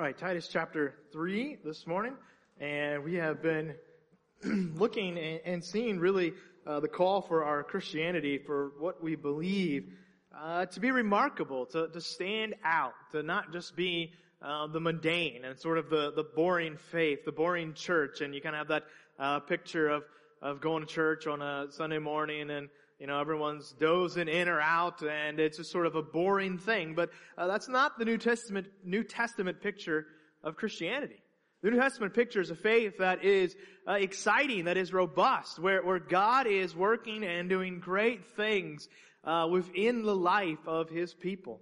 right, Titus chapter 3 this morning, and we have been looking and seeing really the call for our Christianity, for what we believe to be remarkable, to stand out, to not just be the mundane and sort of the boring faith, the boring church. And you kind of have that picture of going to church on a Sunday morning and everyone's dozing in or out, and it's just sort of a boring thing. But that's not the New Testament picture of Christianity. The New Testament picture is a faith that is exciting, that is robust, where God is working and doing great things within the life of His people.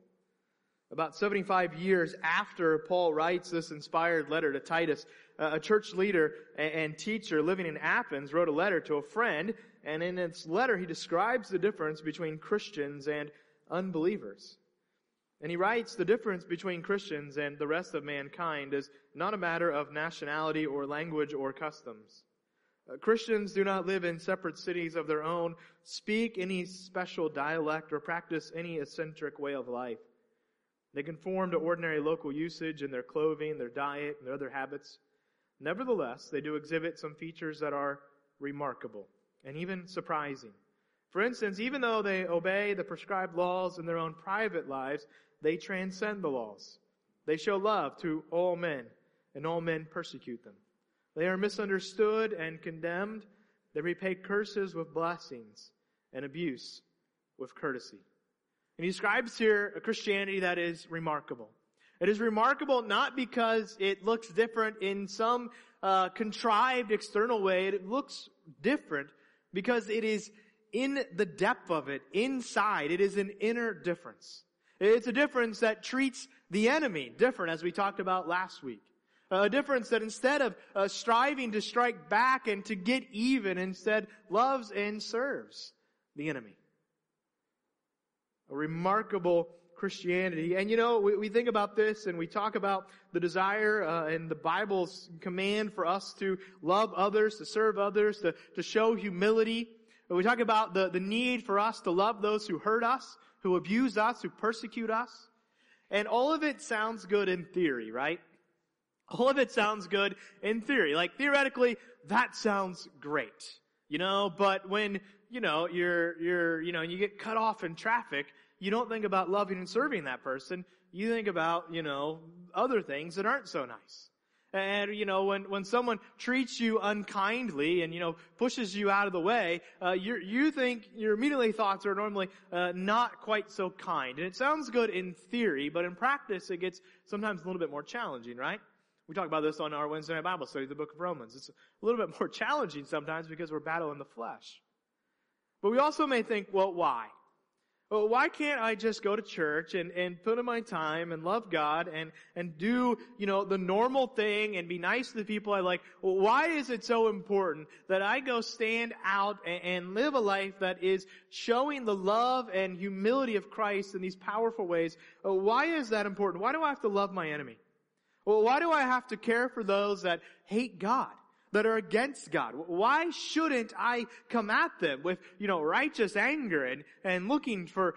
About 75 years after Paul writes this inspired letter to Titus, a church leader and teacher living in Athens wrote a letter to a friend, and in its letter he describes the difference between Christians and unbelievers. And he writes, the difference between Christians and the rest of mankind is not a matter of nationality or language or customs. Christians do not live in separate cities of their own, speak any special dialect, or practice any eccentric way of life. They conform to ordinary local usage in their clothing, their diet, and their other habits. Nevertheless, they do exhibit some features that are remarkable and even surprising. For instance, even though they obey the prescribed laws in their own private lives, they transcend the laws. They show love to all men, and all men persecute them. They are misunderstood and condemned. They repay curses with blessings and abuse with courtesy. And he describes here a Christianity that is remarkable. It is remarkable not because it looks different in some contrived external way. It looks different because it is in the depth of it, inside. It is an inner difference. It's a difference that treats the enemy different, as we talked about last week. A difference that instead of striving to strike back and to get even, instead loves and serves the enemy. A remarkable Christianity. And we think about this and we talk about the desire and the Bible's command for us to love others, to serve others, to show humility. And we talk about the need for us to love those who hurt us, who abuse us, who persecute us. And all of it sounds good in theory, right? All of it sounds good in theory. Like theoretically, that sounds great. But when, you get cut off in traffic, you don't think about loving and serving that person. You think about, other things that aren't so nice. And, when someone treats you unkindly and, pushes you out of the way, you think your immediately thoughts are normally, not quite so kind. And it sounds good in theory, but in practice it gets sometimes a little bit more challenging, right? We talk about this on our Wednesday night Bible study, the book of Romans. It's a little bit more challenging sometimes because we're battling the flesh. But we also may think, well, why? Well, why can't I just go to church and put in my time and love God and do, the normal thing and be nice to the people I like? Well, why is it so important that I go stand out and live a life that is showing the love and humility of Christ in these powerful ways? Why is that important? Why do I have to love my enemy? Well, why do I have to care for those that hate God, that are against God? Why shouldn't I come at them with, righteous anger and looking for,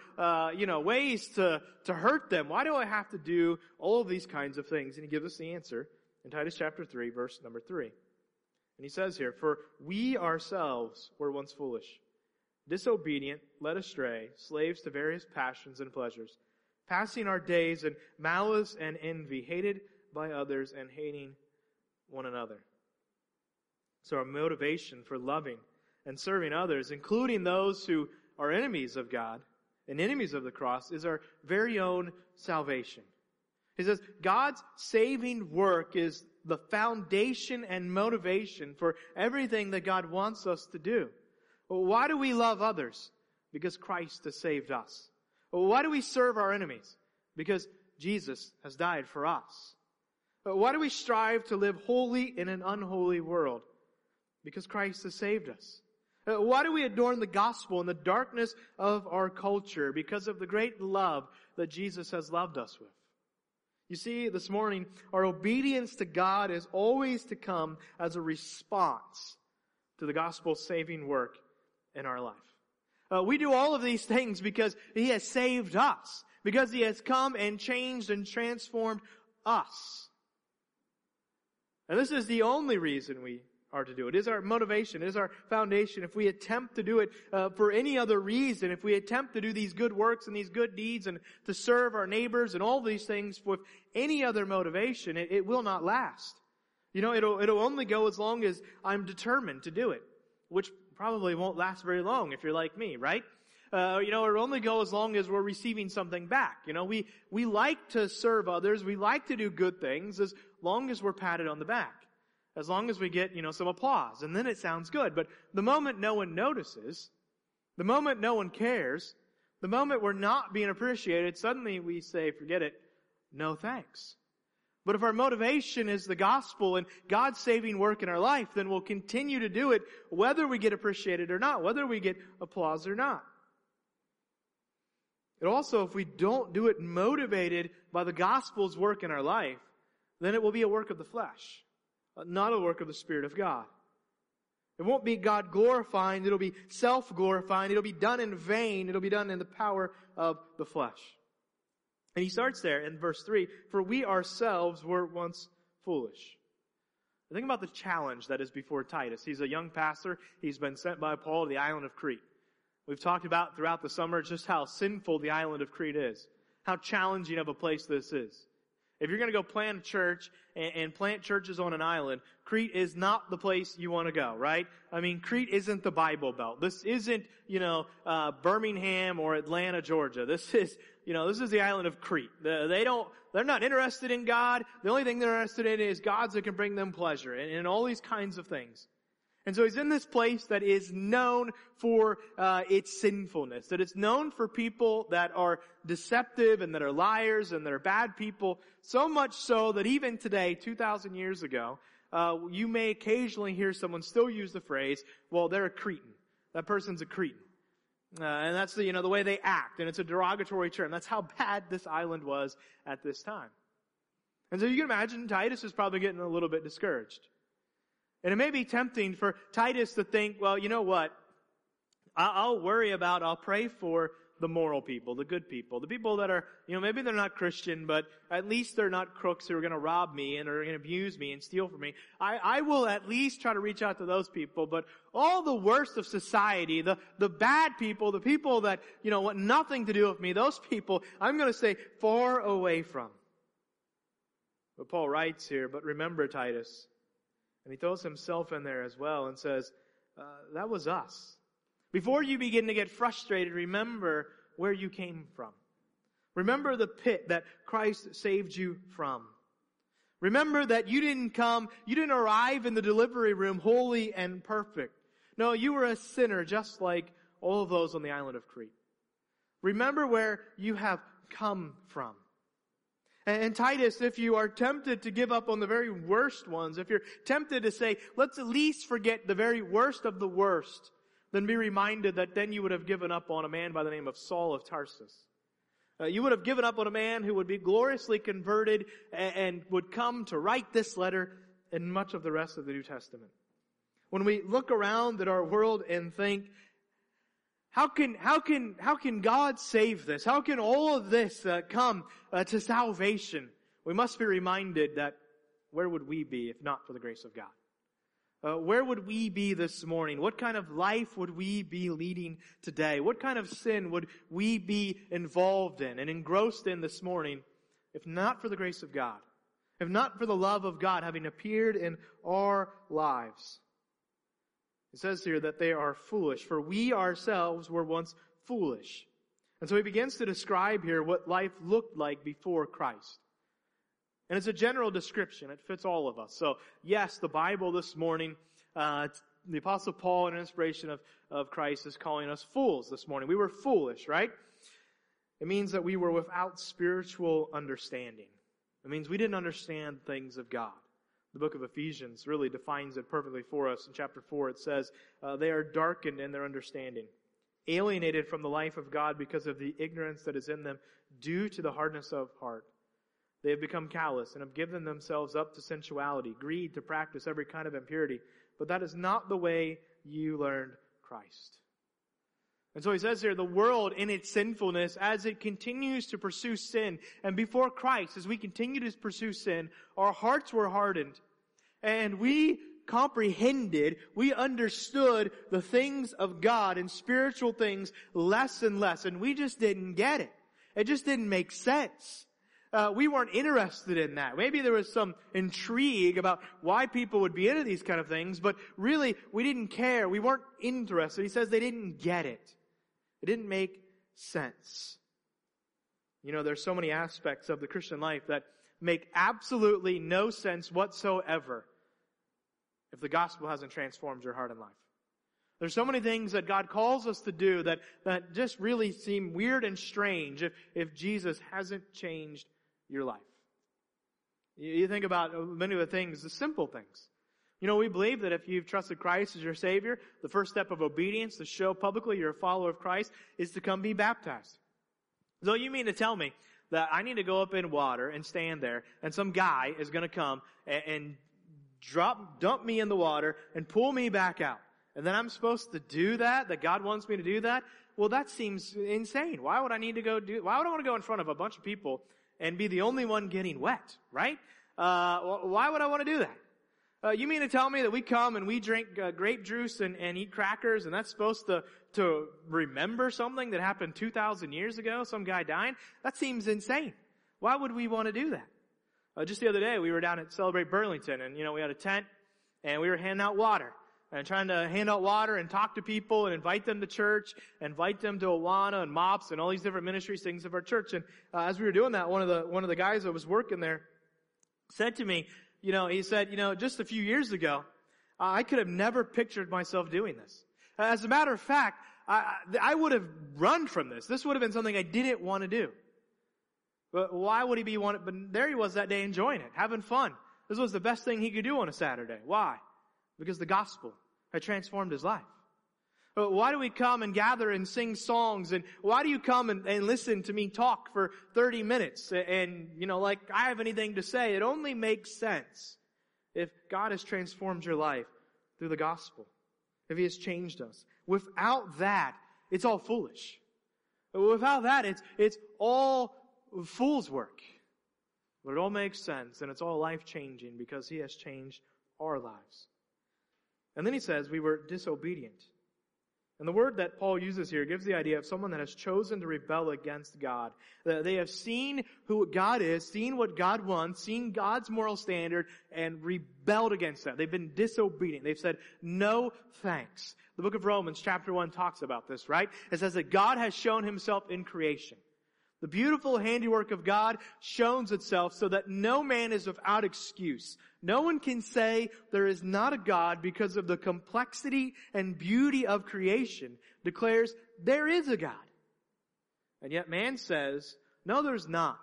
ways to hurt them? Why do I have to do all of these kinds of things? And he gives us the answer in Titus chapter 3, verse number 3. And he says here, for we ourselves were once foolish, disobedient, led astray, slaves to various passions and pleasures, passing our days in malice and envy, hated by others and hating one another. So our motivation for loving and serving others, including those who are enemies of God and enemies of the cross, is our very own salvation. He says God's saving work is the foundation and motivation for everything that God wants us to do. Well, why do we love others? Because Christ has saved us. Well, why do we serve our enemies? Because Jesus has died for us. Why do we strive to live holy in an unholy world? Because Christ has saved us. Why do we adorn the gospel in the darkness of our culture? Because of the great love that Jesus has loved us with. You see, this morning, our obedience to God is always to come as a response to the gospel's saving work in our life. We do all of these things because He has saved us. Because He has come and changed and transformed us. And this is the only reason we are to do it. It is our motivation. It is our foundation. If we attempt to do it for any other reason, if we attempt to do these good works and these good deeds and to serve our neighbors and all these things with any other motivation, it will not last. It'll only go as long as I'm determined to do it, which probably won't last very long if you're like me, right? It'll only go as long as we're receiving something back. We like to serve others. We like to do good things as long as we're patted on the back. As long as we get, some applause. And then it sounds good. But the moment no one notices, the moment no one cares, the moment we're not being appreciated, suddenly we say, forget it, no thanks. But if our motivation is the gospel and God's saving work in our life, then we'll continue to do it whether we get appreciated or not, whether we get applause or not. And also, if we don't do it motivated by the gospel's work in our life, then it will be a work of the flesh, not a work of the Spirit of God. It won't be God glorifying, it'll be self-glorifying, it'll be done in vain, it'll be done in the power of the flesh. And he starts there in verse 3, for we ourselves were once foolish. Think about the challenge that is before Titus. He's a young pastor. He's been sent by Paul to the island of Crete. We've talked about throughout the summer just how sinful the island of Crete is. How challenging of a place this is. If you're going to go plant a church and plant churches on an island, Crete is not the place you want to go, right? I mean, Crete isn't the Bible Belt. This isn't, Birmingham or Atlanta, Georgia. This is the island of Crete. They're not interested in God. The only thing they're interested in is gods that can bring them pleasure and all these kinds of things. And so he's in this place that is known for its sinfulness, that it's known for people that are deceptive and that are liars and that are bad people, so much so that even today, 2,000 years ago, you may occasionally hear someone still use the phrase, well, they're a Cretan. That person's a Cretan. And that's the way they act, and it's a derogatory term. That's how bad this island was at this time. And so you can imagine Titus is probably getting a little bit discouraged. And it may be tempting for Titus to think, well, you know what? I'll pray for the moral people, the good people, the people that are, maybe they're not Christian, but at least they're not crooks who are going to rob me and are going to abuse me and steal from me. I will at least try to reach out to those people, but all the worst of society, the bad people, the people that, want nothing to do with me, those people, I'm going to stay far away from. But Paul writes here, but remember Titus. And he throws himself in there as well and says, that was us. Before you begin to get frustrated, remember where you came from. Remember the pit that Christ saved you from. Remember that you didn't arrive in the delivery room holy and perfect. No, you were a sinner just like all of those on the island of Crete. Remember where you have come from. And Titus, if you are tempted to give up on the very worst ones, if you're tempted to say, let's at least forget the very worst of the worst, then be reminded that then you would have given up on a man by the name of Saul of Tarsus. You would have given up on a man who would be gloriously converted and would come to write this letter and much of the rest of the New Testament. When we look around at our world and think, how can God save this? How can all of this come to salvation? We must be reminded that where would we be if not for the grace of God? Where would we be this morning? What kind of life would we be leading today? What kind of sin would we be involved in and engrossed in this morning if not for the grace of God? If not for the love of God having appeared in our lives? It says here that they are foolish, for we ourselves were once foolish. And so he begins to describe here what life looked like before Christ. And it's a general description. It fits all of us. So yes, the Bible this morning, the Apostle Paul, in inspiration of Christ, is calling us fools this morning. We were foolish, right? It means that we were without spiritual understanding. It means we didn't understand things of God. The book of Ephesians really defines it perfectly for us. In chapter 4 it says, they are darkened in their understanding, alienated from the life of God because of the ignorance that is in them due to the hardness of heart. They have become callous and have given themselves up to sensuality, greed, to practice every kind of impurity. But that is not the way you learned Christ. And so he says here, the world in its sinfulness, as it continues to pursue sin, and before Christ, as we continue to pursue sin, our hearts were hardened. And we comprehended, we understood the things of God and spiritual things less and less. And we just didn't get it. It just didn't make sense. We weren't interested in that. Maybe there was some intrigue about why people would be into these kind of things, but really, we didn't care. We weren't interested. He says they didn't get it. It didn't make sense. You know, there's so many aspects of the Christian life that make absolutely no sense whatsoever if the gospel hasn't transformed your heart and life. There's so many things that God calls us to do that just really seem weird and strange if Jesus hasn't changed your life. You think about many of the things, the simple things. You know, we believe that if you've trusted Christ as your Savior, the first step of obedience to show publicly you're a follower of Christ is to come be baptized. So you mean to tell me that I need to go up in water and stand there, and some guy is going to come and dump me in the water and pull me back out? And then I'm supposed to do that? That God wants me to do that? Well, that seems insane. Why would I want to go in front of a bunch of people and be the only one getting wet, right? Why would I want to do that? You mean to tell me that we come and we drink grape juice and eat crackers, and that's supposed to remember something that happened 2,000 years ago, some guy dying? That seems insane. Why would we want to do that? Just the other day, we were down at Celebrate Burlington, and, we had a tent, and we were handing out water. And trying to hand out water and talk to people and invite them to church, invite them to Awana and MOPS and all these different ministries, things of our church. And as we were doing that, one of the guys that was working there said to me, he said, just a few years ago, I could have never pictured myself doing this. As a matter of fact, I would have run from this. This would have been something I didn't want to do. But why would he be wanting? But there he was that day enjoying it, having fun. This was the best thing he could do on a Saturday. Why? Because the gospel had transformed his life. Why do we come and gather and sing songs? And why do you come and listen to me talk for 30 minutes? And, like I have anything to say. It only makes sense if God has transformed your life through the gospel. If He has changed us. Without that, it's all foolish. Without that, it's all fool's work. But it all makes sense, and it's all life-changing because He has changed our lives. And then he says we were disobedient. And the word that Paul uses here gives the idea of someone that has chosen to rebel against God. They have seen who God is, seen what God wants, seen God's moral standard, and rebelled against that. They've been disobedient. They've said, no thanks. The book of Romans chapter 1 talks about this, right? It says that God has shown Himself in creation. The beautiful handiwork of God shows itself so that no man is without excuse. No one can say there is not a God because of the complexity and beauty of creation declares there is a God. And yet man says, no, there's not.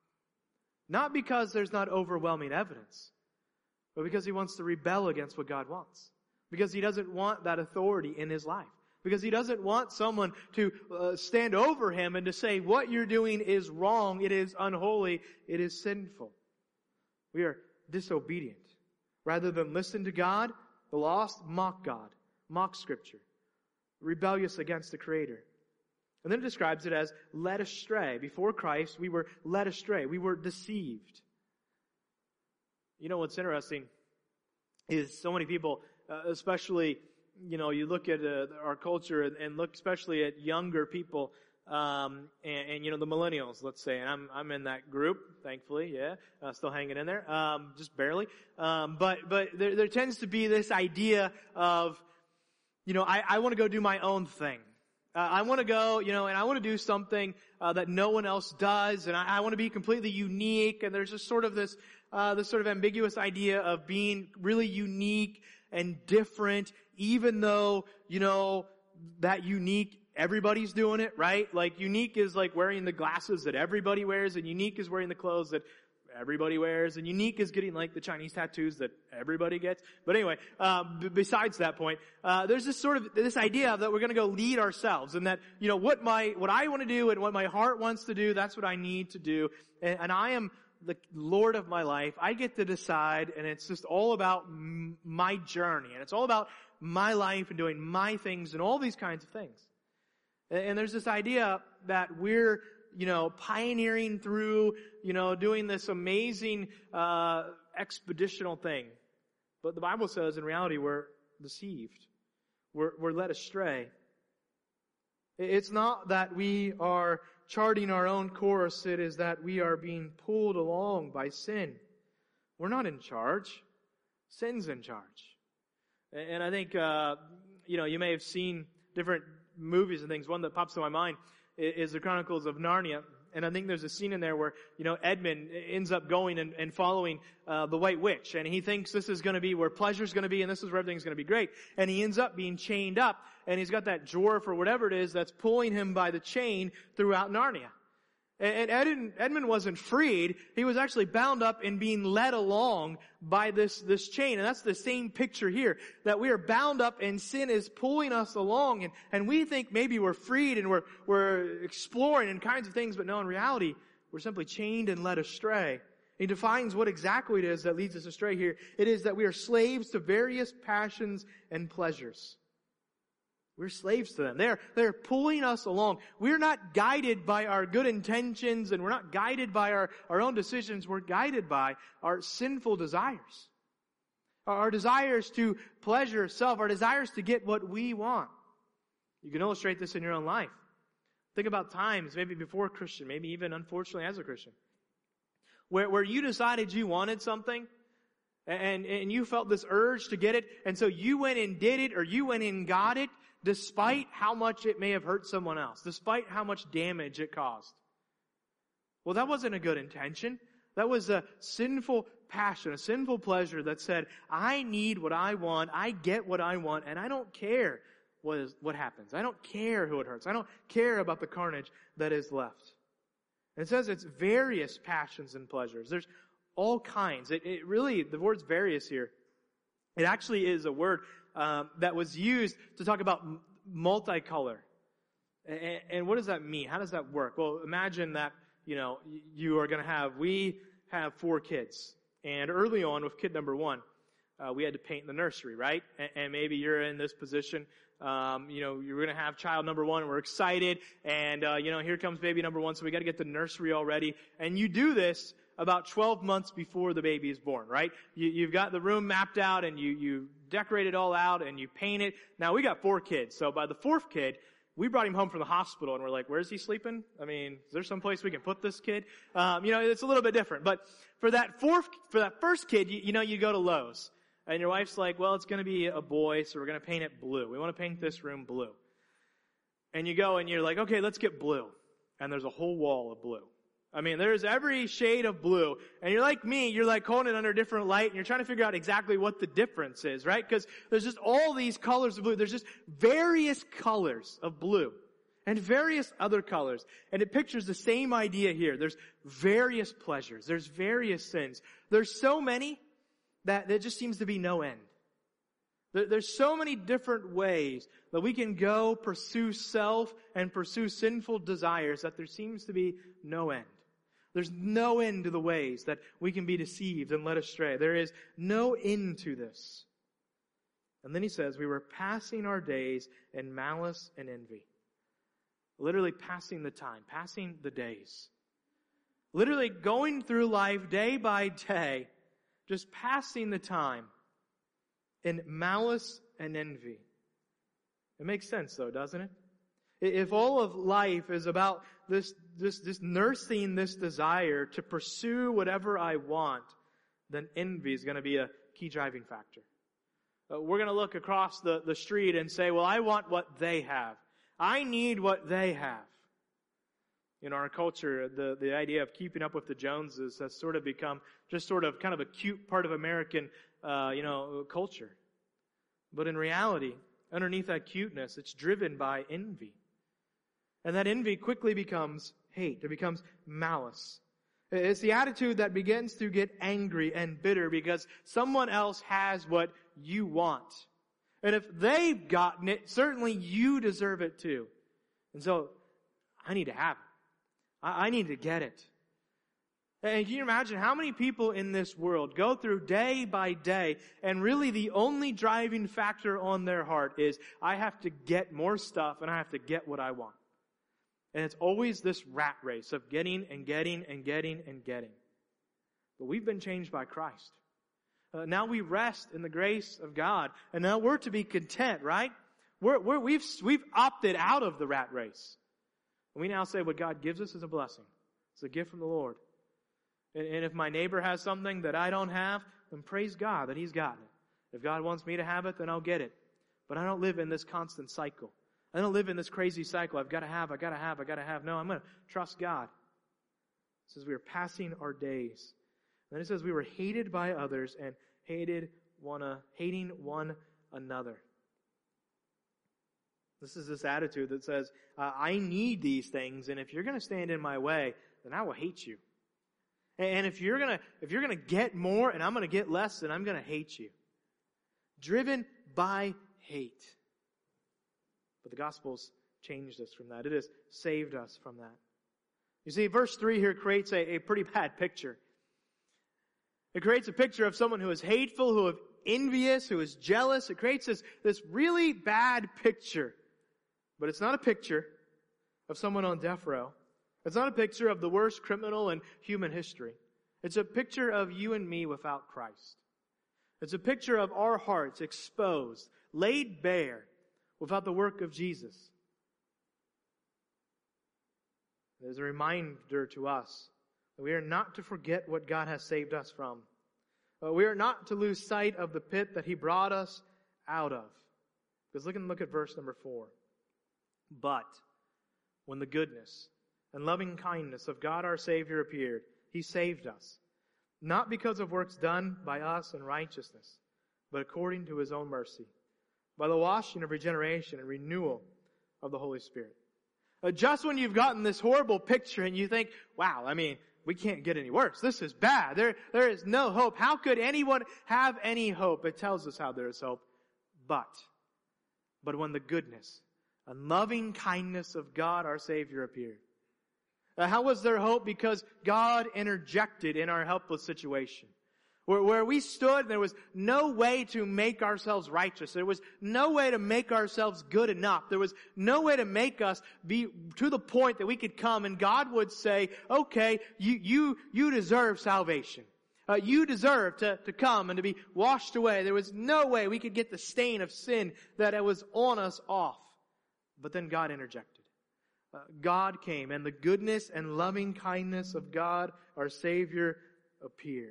Not because there's not overwhelming evidence, but because he wants to rebel against what God wants. Because he doesn't want that authority in his life. Because he doesn't want someone to stand over him and to say, what you're doing is wrong, it is unholy, it is sinful. We are disobedient. Rather than listen to God, the lost mock God, mock Scripture, rebellious against the Creator. And then it describes it as led astray. Before Christ, we were led astray. We were deceived. You know what's interesting is so many people, especially, you look at our culture and look especially at younger people, and the millennials, let's say, and I'm in that group, thankfully, yeah, still hanging in there, just barely. But there tends to be this idea of, I want to go do my own thing. I want to go, and I want to do something that no one else does, and I want to be completely unique. And there's just sort of this sort of ambiguous idea of being really unique and different, even though, that unique, everybody's doing it, right? Like unique is like wearing the glasses that everybody wears, and unique is wearing the clothes that everybody wears, and unique is getting like the Chinese tattoos that everybody gets. But anyway, besides that point, there's this idea that we're going to go lead ourselves, and that what I want to do and what my heart wants to do, that's what I need to do, and I am the Lord of my life. I get to decide, and it's just all about my journey, and it's all about my life and doing my things and all these kinds of things. And there's this idea that we're, pioneering through, doing this amazing, expeditional thing But the Bible says in reality we're deceived. We're led astray. It's not that we are charting our own course. It is that we are being pulled along by sin. We're not in charge. Sin's in charge. And I think, you may have seen different movies and things. One that pops to my mind is the Chronicles of Narnia. And I think there's a scene in there where, Edmund ends up going and following the White Witch. And he thinks this is going to be where pleasure's going to be and this is where everything's going to be great. And he ends up being chained up. And he's got that dwarf or whatever it is that's pulling him by the chain throughout Narnia. And Edmund wasn't freed. He was actually bound up and being led along by this chain. And that's the same picture here, that we are bound up and sin is pulling us along. And we think maybe we're freed and we're exploring and kinds of things, but no, in reality, we're simply chained and led astray. He defines what exactly it is that leads us astray here. It is that we are slaves to various passions and pleasures. We're slaves to them. They're pulling us along. We're not guided by our good intentions and we're not guided by our own decisions. We're guided by our sinful desires. Our desires to pleasure self, our desires to get what we want. You can illustrate this in your own life. Think about times, maybe before a Christian, maybe even unfortunately as a Christian, where you decided you wanted something and you felt this urge to get it, and so you went and did it or you went and got it, despite how much it may have hurt someone else, despite how much damage it caused. Well, that wasn't a good intention. That was a sinful passion, a sinful pleasure that said, I need what I want, I get what I want, and I don't care what happens. I don't care who it hurts. I don't care about the carnage that is left. It says it's various passions and pleasures. There's all kinds. It really, the word's various here. It actually is a word that was used to talk about multicolor. And what does that mean? How does that work? Well, imagine that, you are going to we have 4 kids. And early on with kid number 1, we had to paint the nursery, right? And maybe you're in this position, you're going to have child number 1 and we're excited. And, here comes baby number 1. So we got to get the nursery all ready. And you do this about 12 months before the baby is born, right? You've got the room mapped out and you decorate it all out and you paint it. Now we got 4 kids. So by the 4th kid, we brought him home from the hospital and we're like, where's he sleeping? I mean, is there some place we can put this kid? It's a little bit different. But for that first kid, you go to Lowe's and your wife's like, well, it's going to be a boy, so we're going to paint it blue. We want to paint this room blue. And you go and you're like, okay, let's get blue. And there's a whole wall of blue. I mean, there's every shade of blue. And you're like me, you're like holding it under a different light and you're trying to figure out exactly what the difference is, right? Because there's just all these colors of blue. There's just various colors of blue and various other colors. And it pictures the same idea here. There's various pleasures. There's various sins. There's so many that there just seems to be no end. There's so many different ways that we can go pursue self and pursue sinful desires that there seems to be no end. There's no end to the ways that we can be deceived and led astray. There is no end to this. And then he says, we were passing our days in malice and envy. Literally passing the time, passing the days. Literally going through life day by day, just passing the time in malice and envy. It makes sense though, doesn't it? If all of life is about this nursing this desire to pursue whatever I want, then envy is going to be a key driving factor. We're going to look across the street and say, well, I want what they have. I need what they have. In our culture, the idea of keeping up with the Joneses has sort of become just sort of kind of a cute part of American, culture. But in reality, underneath that cuteness, it's driven by envy. And that envy quickly becomes hate. It becomes malice. It's the attitude that begins to get angry and bitter because someone else has what you want. And if they've gotten it, certainly you deserve it too. And so, I need to have it. I need to get it. And can you imagine how many people in this world go through day by day and really the only driving factor on their heart is, I have to get more stuff and I have to get what I want. And it's always this rat race of getting and getting and getting and getting. But we've been changed by Christ. Now we rest in the grace of God. And now we're to be content, right? We've opted out of the rat race. And we now say what God gives us is a blessing. It's a gift from the Lord. And if my neighbor has something that I don't have, then praise God that he's gotten it. If God wants me to have it, then I'll get it. But I don't live in this constant cycle. I don't live in this crazy cycle. I've got to have. No, I'm going to trust God. It says we are passing our days. And then it says we were hated by others and hating one another. This is this attitude that says, I need these things, and if you're going to stand in my way, then I will hate you. And if you're gonna get more and I'm gonna get less, then I'm gonna hate you. Driven by hate. But the gospel's changed us from that. It has saved us from that. You see, verse 3 here creates a pretty bad picture. It creates a picture of someone who is hateful, who is envious, who is jealous. It creates this really bad picture. But it's not a picture of someone on death row. It's not a picture of the worst criminal in human history. It's a picture of you and me without Christ. It's a picture of our hearts exposed, laid bare, without the work of Jesus. It is a reminder to us that we are not to forget what God has saved us from. We are not to lose sight of the pit that He brought us out of. Because look at verse number 4. But when the goodness and loving kindness of God our Savior appeared, He saved us, not because of works done by us in righteousness, but according to His own mercy, by the washing of regeneration and renewal of the Holy Spirit. Just when you've gotten this horrible picture and you think, wow, we can't get any worse. This is bad. There is no hope. How could anyone have any hope? It tells us how there is hope. But when the goodness and loving kindness of God our Savior appeared. How was there hope? Because God interjected in our helpless situation. Where we stood, there was no way to make ourselves righteous. There was no way to make ourselves good enough. There was no way to make us be to the point that we could come and God would say, okay, you deserve salvation. You deserve to come and to be washed away. There was no way we could get the stain of sin that it was on us off. But then God interjected. God came, and the goodness and loving kindness of God, our Savior, appeared.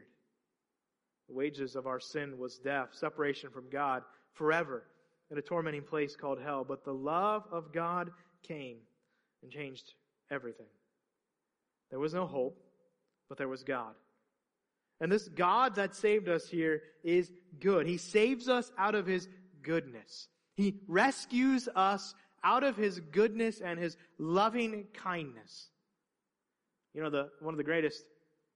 The wages of our sin was death, separation from God forever in a tormenting place called hell. But the love of God came and changed everything. There was no hope, but there was God. And this God that saved us here is good. He saves us out of His goodness. He rescues us out of His goodness and His loving kindness. You know, one of the greatest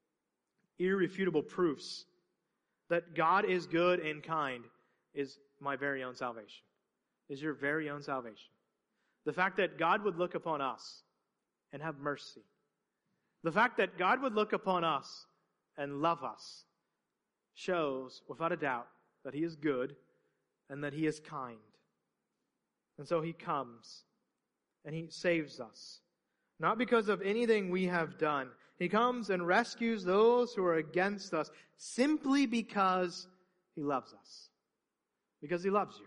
irrefutable proofs that God is good and kind is my very own salvation. Is your very own salvation. The fact that God would look upon us and have mercy. The fact that God would look upon us and love us shows, without a doubt, that He is good and that He is kind. And so He comes and He saves us. Not because of anything we have done. He comes and rescues those who are against us simply because He loves us. Because He loves you.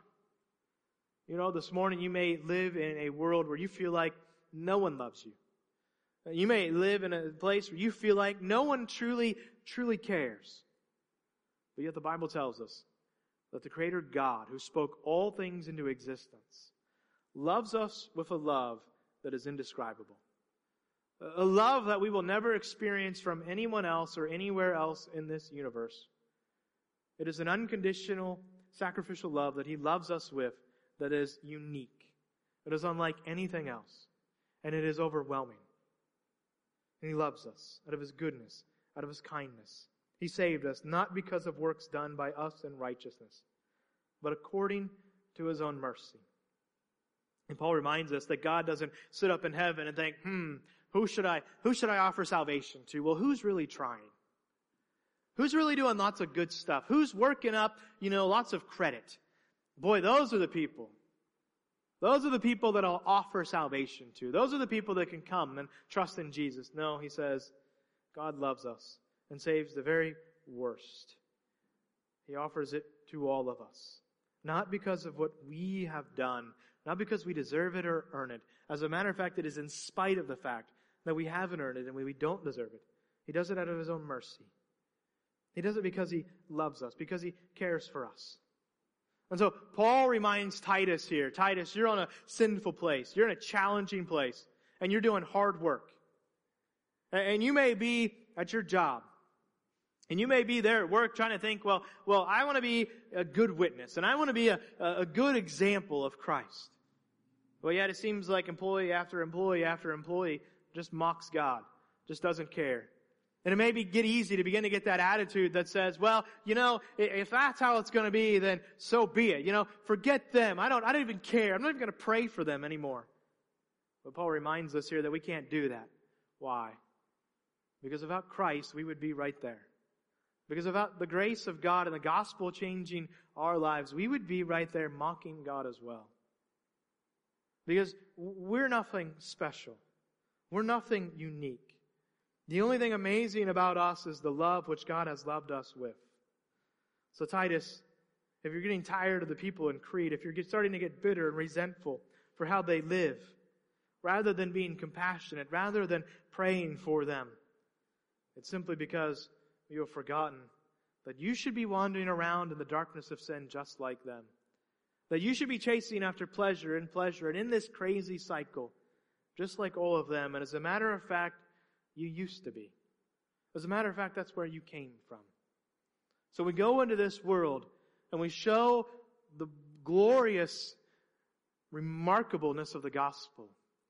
You know, this morning you may live in a world where you feel like no one loves you. You may live in a place where you feel like no one truly cares. But yet the Bible tells us that the Creator God, who spoke all things into existence, loves us with a love that is indescribable. A love that we will never experience from anyone else or anywhere else in this universe. It is an unconditional, sacrificial love that He loves us with that is unique. It is unlike anything else. And it is overwhelming. And He loves us out of His goodness, out of His kindness. He saved us not because of works done by us in righteousness, but according to His own mercy. And Paul reminds us that God doesn't sit up in heaven and think, who should I offer salvation to? Well, who's really trying? Who's really doing lots of good stuff? Who's working up, lots of credit? Boy, those are the people. Those are the people that I'll offer salvation to. Those are the people that can come and trust in Jesus. No, he says, God loves us and saves the very worst. He offers it to all of us. Not because of what we have done, not because we deserve it or earn it. As a matter of fact, it is in spite of the fact that we haven't earned it and we don't deserve it. He does it out of His own mercy. He does it because He loves us, because He cares for us. And so Paul reminds Titus here, Titus, you're on a sinful place. You're in a challenging place. And you're doing hard work. And you may be at your job. And you may be there at work trying to think, well, I want to be a good witness. And I want to be a good example of Christ. Well, yet it seems like employee after employee after employee just mocks God. Just doesn't care. And it may get easy to begin to get that attitude that says, well, if that's how it's going to be, then so be it. Forget them. I don't even care. I'm not even going to pray for them anymore. But Paul reminds us here that we can't do that. Why? Because without Christ, we would be right there. Because without the grace of God and the gospel changing our lives, we would be right there mocking God as well. Because we're nothing special. We're nothing unique. The only thing amazing about us is the love which God has loved us with. So Titus, if you're getting tired of the people in Crete, if you're starting to get bitter and resentful for how they live, rather than being compassionate, rather than praying for them, it's simply because you have forgotten that you should be wandering around in the darkness of sin just like them. That you should be chasing after pleasure and in this crazy cycle, just like all of them. And as a matter of fact, you used to be. As a matter of fact, that's where you came from. So we go into this world and we show the glorious remarkableness of the gospel.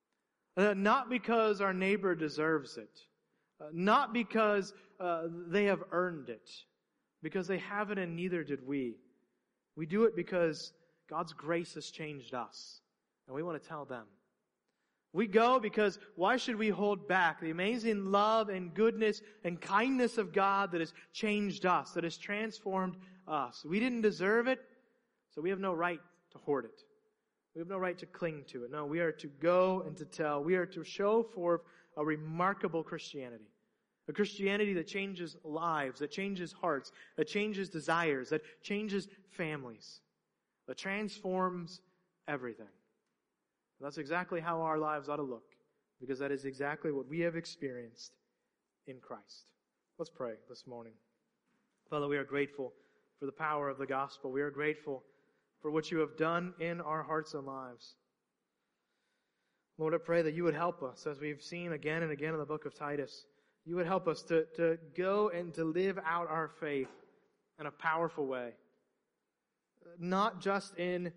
Not because our neighbor deserves it. Not because they have earned it. Because they haven't and neither did we. We do it because God's grace has changed us. And we want to tell them. We go because why should we hold back the amazing love and goodness and kindness of God that has changed us, that has transformed us? We didn't deserve it, so we have no right to hoard it. We have no right to cling to it. No, we are to go and to tell. We are to show forth a remarkable Christianity. A Christianity that changes lives, that changes hearts, that changes desires, that changes families, that transforms everything. And that's exactly how our lives ought to look, because that is exactly what we have experienced in Christ. Let's pray this morning. Father, we are grateful for the power of the gospel. We are grateful for what you have done in our hearts and lives. Lord, I pray that you would help us, as we've seen again and again in the book of Titus. You would help us to go and to live out our faith in a powerful way. Not just in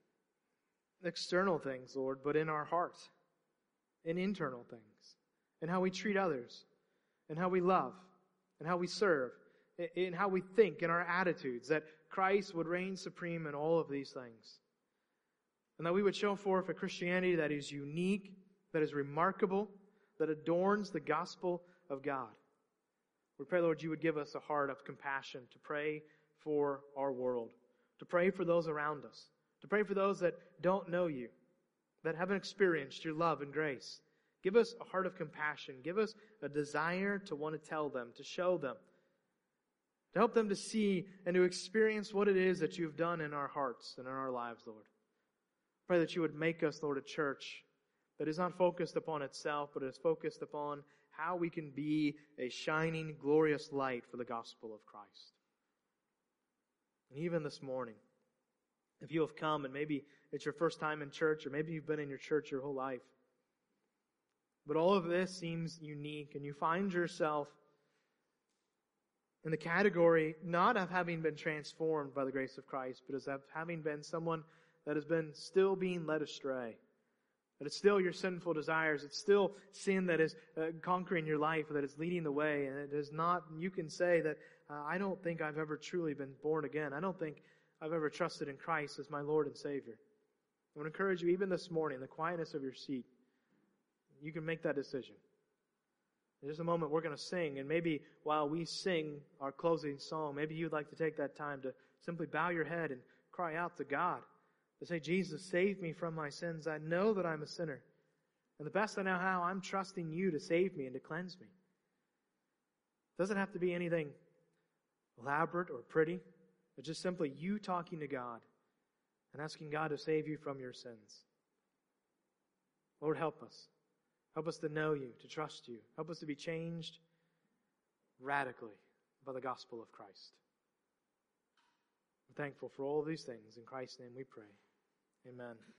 external things, Lord, but in our heart, in internal things, in how we treat others, in how we love, in how we serve, in how we think, in our attitudes, that Christ would reign supreme in all of these things. And that we would show forth a Christianity that is unique, that is remarkable, that adorns the gospel of God. We pray, Lord, you would give us a heart of compassion to pray for our world, to pray for those around us, to pray for those that don't know you, that haven't experienced your love and grace. Give us a heart of compassion. Give us a desire to want to tell them, to show them, to help them to see and to experience what it is that you've done in our hearts and in our lives, Lord. Pray that you would make us, Lord, a church that is not focused upon itself, but is focused upon how we can be a shining, glorious light for the gospel of Christ. And even this morning, if you have come and maybe it's your first time in church, or maybe you've been in your church your whole life, but all of this seems unique, and you find yourself in the category not of having been transformed by the grace of Christ, but as of having been someone that has been still being led astray. That it's still your sinful desires. It's still sin that is conquering your life, that is leading the way. And it is not, you can say that, I don't think I've ever truly been born again. I don't think I've ever trusted in Christ as my Lord and Savior. I want to encourage you, even this morning, in the quietness of your seat, you can make that decision. In just a moment, we're going to sing, and maybe while we sing our closing song, maybe you'd like to take that time to simply bow your head and cry out to God, to say, Jesus, save me from my sins. I know that I'm a sinner. And the best I know how, I'm trusting you to save me and to cleanse me. It doesn't have to be anything elaborate or pretty. but just simply you talking to God and asking God to save you from your sins. Lord, help us. Help us to know you, to trust you. Help us to be changed radically by the gospel of Christ. I'm thankful for all of these things. In Christ's name we pray. Amen.